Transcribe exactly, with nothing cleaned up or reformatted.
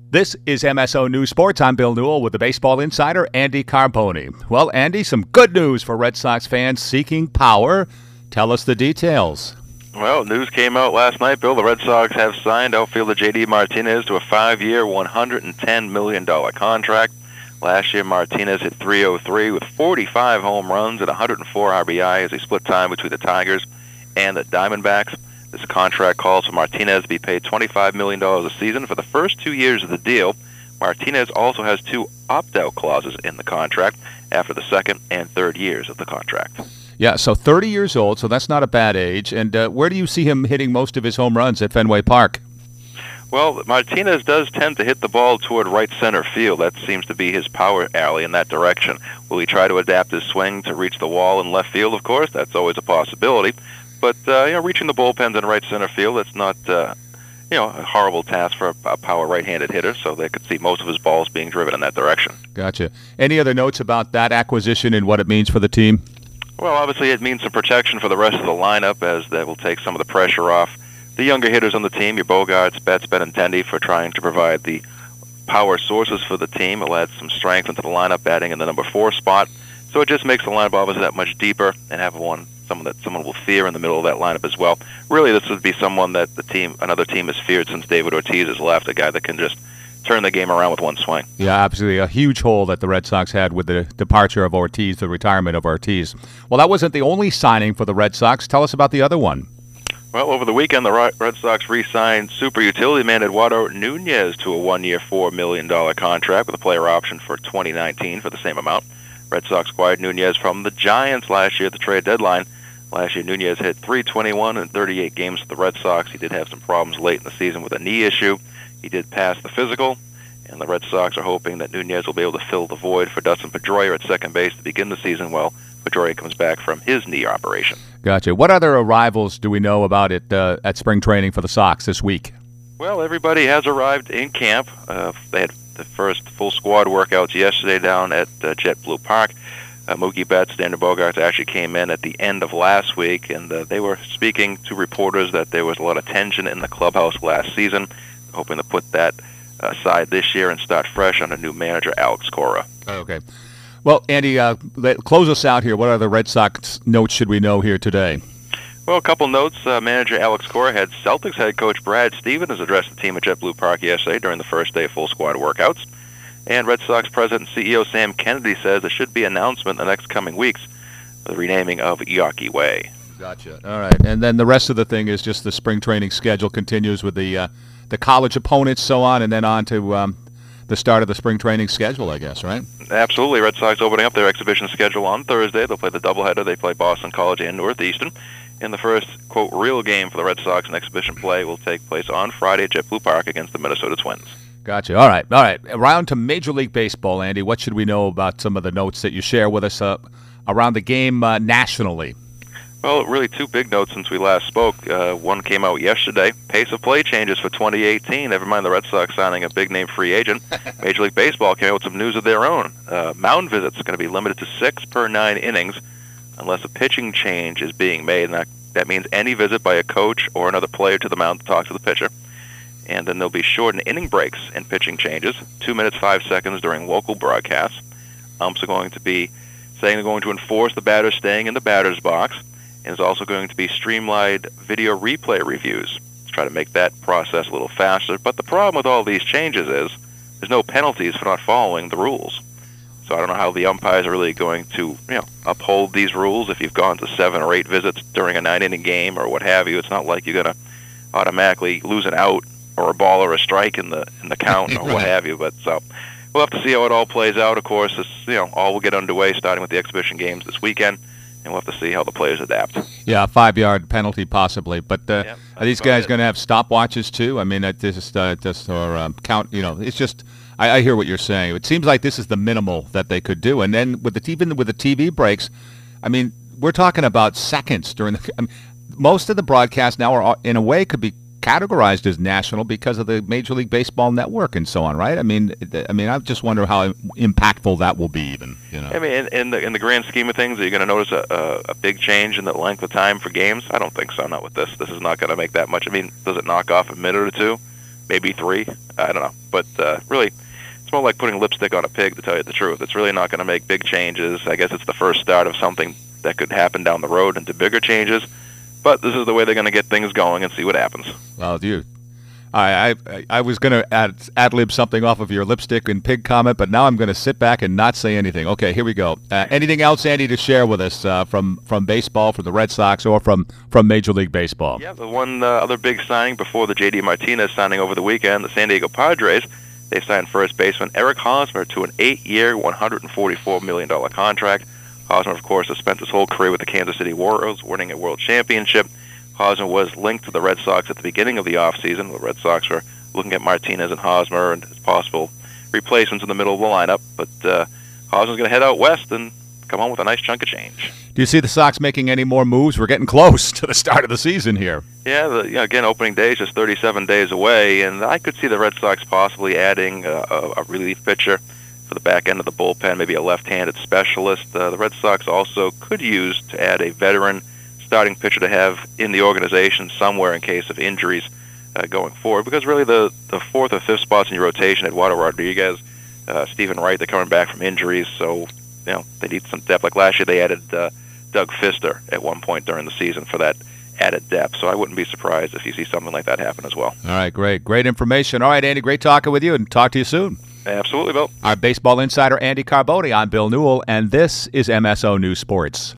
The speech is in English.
This is M S O News Sports. I'm Bill Newell with the baseball insider, Andy Carboni. Well, Andy, some good news for Red Sox fans seeking power. Tell us the details. Well, news came out last night, Bill. The Red Sox have signed outfielder J D Martinez to a five-year, one hundred ten million dollars contract. Last year, Martinez hit three oh three with forty-five home runs and one hundred four R B I as he split time between the Tigers and the Diamondbacks. This contract calls for Martinez to be paid twenty-five million dollars a season for the first two years of the deal. Martinez also has two opt-out clauses in the contract after the second and third years of the contract. Yeah, so thirty years old, so that's not a bad age. And uh, where do you see him hitting most of his home runs at Fenway Park? Well, Martinez does tend to hit the ball toward right center field. That seems to be his power alley in that direction. Will he try to adapt his swing to reach the wall in left field? Of course, that's always a possibility. But uh, you know, reaching the bullpens in right center field, that's not uh, you know a horrible task for a, a power right-handed hitter. So they could see most of his balls being driven in that direction. Gotcha. Any other notes about that acquisition and what it means for the team? Well, obviously it means some protection for the rest of the lineup, as that will take some of the pressure off the younger hitters on the team, your Bogarts, Betts, Benintendi, for trying to provide the power sources for the team. It'll add some strength into the lineup, batting in the number four spot. So it just makes the lineup obviously that much deeper, and have one someone that someone will fear in the middle of that lineup as well. Really, this would be someone that the team, another team, has feared since David Ortiz has left. A guy that can just turn the game around with one swing. Yeah, absolutely. A huge hole that the Red Sox had with the departure of Ortiz, the retirement of Ortiz. Well, that wasn't the only signing for the Red Sox. Tell us about the other one. Well, over the weekend, the Red Sox re-signed super utility man Eduardo Nunez to a one-year, four million dollars contract with a player option for twenty nineteen for the same amount. Red Sox acquired Nunez from the Giants last year at the trade deadline. Last year, Nunez hit three twenty-one in thirty-eight games for the Red Sox. He did have some problems late in the season with a knee issue. He did pass the physical, and the Red Sox are hoping that Nunez will be able to fill the void for Dustin Pedroia at second base to begin the season while Pedroia comes back from his knee operation. Gotcha. What other arrivals do we know about it uh, at spring training for the Sox this week? Well, everybody has arrived in camp. Uh, they had the first full squad workouts yesterday down at uh, JetBlue Park. Uh, Mookie Betts, Xander Bogaerts actually came in at the end of last week, and uh, they were speaking to reporters that there was a lot of tension in the clubhouse last season, hoping to put that aside this year and start fresh under new manager Alex Cora. Okay. Well, Andy, uh, let, close us out here. What other Red Sox notes should we know here today? Well, a couple notes. Uh, manager Alex Cora had Celtics head coach Brad Stevens address the team at JetBlue Park yesterday during the first day of full squad workouts. And Red Sox president and C E O Sam Kennedy says there should be an announcement in the next coming weeks for the renaming of Yawkey Way. Gotcha. All right. And then the rest of the thing is just the spring training schedule continues with the uh, the college opponents, so on, and then on to um, the start of the spring training schedule, I guess, right? Absolutely. Red Sox opening up their exhibition schedule on Thursday. They'll play the doubleheader. They play Boston College and Northeastern. And the first, quote, real game for the Red Sox in exhibition play will take place on Friday at JetBlue Park against the Minnesota Twins. Gotcha. All right. All right. Around to Major League Baseball, Andy. What should we know about some of the notes that you share with us uh, around the game uh, nationally? Well, really two big notes since we last spoke. Uh, one came out yesterday. Pace of play changes for twenty eighteen. Never mind the Red Sox signing a big-name free agent. Major League Baseball came out with some news of their own. Uh, mound visits are going to be limited to six per nine innings unless a pitching change is being made. And that, that means any visit by a coach or another player to the mound to talk to the pitcher. And then there'll be shortened inning breaks in pitching changes, two minutes, five seconds during local broadcasts. Umps are going to be saying they're going to enforce the batter staying in the batter's box, and there's also going to be streamlined video replay reviews to try to make that process a little faster. But the problem with all these changes is there's no penalties for not following the rules. So I don't know how the umpires are really going to, you know, uphold these rules if you've gone to seven or eight visits during a nine-inning game or what have you. It's not like you're going to automatically lose an out or a ball or a strike in the in the count or what have you. But so we'll have to see how it all plays out. Of course, this, you know, all will get underway starting with the exhibition games this weekekend, and we'll have to see how the players adapt. Yeah, a five-yard penalty possibly. But uh, yep, are these guys going to have stopwatches too? I mean, it just uh, just or um, count. You know, it's just. I, I hear what you're saying. It seems like this is the minimal that they could do, and then with the even with the T V breaks, I mean, we're talking about seconds during the. I mean, most of the broadcasts now are in a way could be categorized as national because of the Major League Baseball Network and so on, right? I mean, I mean, I just wonder how impactful that will be, even. You know, I mean, in, in the in the grand scheme of things, are you going to notice a, a, a big change in the length of time for games? I don't think so. Not with this. This is not going to make that much. I mean, does it knock off a minute or two? Maybe three. I don't know, but uh, pig, to tell you the truth. It's really not going to make big changes. I guess it's the first start of something that could happen down the road into bigger changes. But this is the way they're going to get things going and see what happens. Well, you, I, I, I was going to ad, ad-lib something off of your lipstick and pig comment, but now I'm going to sit back and not say anything. Okay, here we go. Uh, anything else, Andy, to share with us uh, from, from baseball, from the Red Sox, or from, from Major League Baseball? Yeah, the one uh, other big signing before the J D Martinez signing over the weekend, the San Diego Padres, they signed first baseman Eric Hosmer to an eight-year, one hundred forty-four million dollars contract. Hosmer, of course, has spent his whole career with the Kansas City Royals, winning a world championship. Hosmer was linked to the Red Sox at the beginning of the offseason. The Red Sox were looking at Martinez and Hosmer and as possible replacements in the middle of the lineup. But uh, Hosmer's going to head out west and come home with a nice chunk of change. Do you see the Sox making any more moves? We're getting close to the start of the season here. Yeah, the, you know, again, opening day is just thirty-seven days away, and I could see the Red Sox possibly adding a, a, a relief pitcher for the back end of the bullpen, maybe a left-handed specialist. Uh, the Red Sox also could use to add a veteran starting pitcher to have in the organization somewhere in case of injuries uh, going forward, because really the, the fourth or fifth spots in your rotation, Eduardo Rodriguez, uh, Stephen Wright, they're coming back from injuries, so you know they need some depth. Like last year, they added uh, Doug Fister at one point during the season for that added depth, so I wouldn't be surprised if you see something like that happen as well. All right, great. Great information. All right, Andy, great talking with you, and talk to you soon. Absolutely, Bill. Our baseball insider, Andy Carboni. I'm Bill Newell, and this is M S O News Sports.